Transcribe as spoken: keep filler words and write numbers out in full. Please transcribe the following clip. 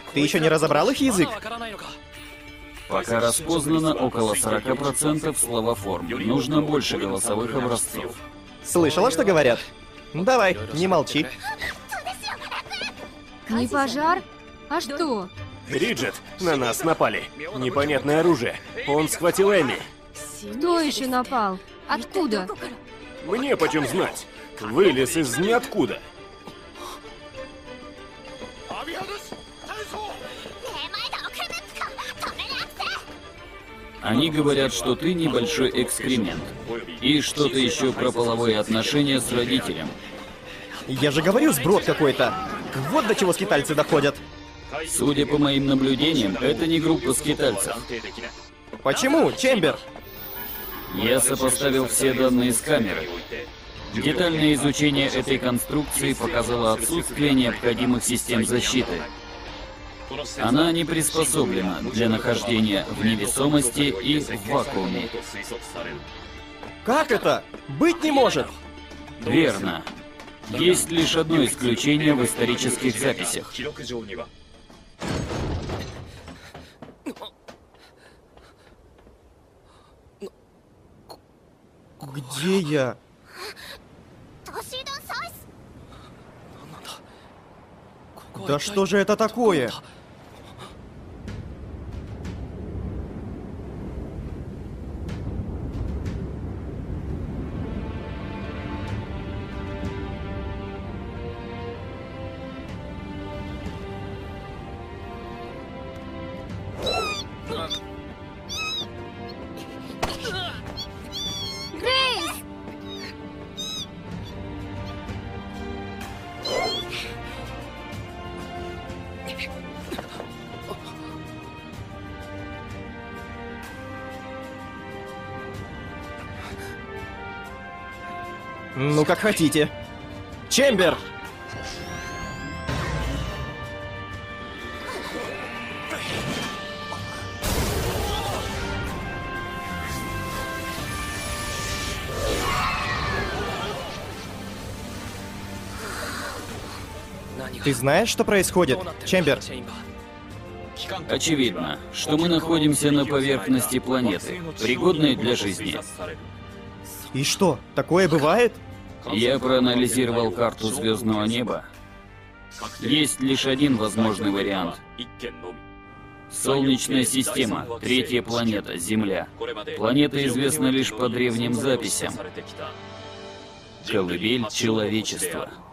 Ты еще не разобрал их язык? Пока распознано около сорока процентов словоформ. Нужно больше голосовых образцов. Слышала, что говорят? Давай, не молчи. Не пожар? А что? Риджет, на нас напали. Непонятное оружие. Он схватил Эми. Кто еще напал? Откуда? Мне почем знать? Вылез из ниоткуда. Они говорят, что ты небольшой экскремент. И что-то еще про половые отношения с родителем. Я же говорю, сброд какой-то. Вот до чего скитальцы доходят. Судя по моим наблюдениям, это не группа скитальцев. Почему, Чембер? Я сопоставил все данные с камеры. Детальное изучение этой конструкции показало отсутствие необходимых систем защиты. Она не приспособлена для нахождения в невесомости и в вакууме. Как это? Быть не может! Верно. Есть лишь одно исключение в исторических записях. Где я? Да что же это такое? Грейс! Ну, как хотите. Чембер! Ты знаешь, что происходит, Чембер? Очевидно, что мы находимся на поверхности планеты, пригодной для жизни. И что, такое бывает? Я проанализировал карту звездного неба. Есть лишь один возможный вариант. Солнечная система, третья планета, Земля. Планета известна лишь по древним записям. Колыбель человечества.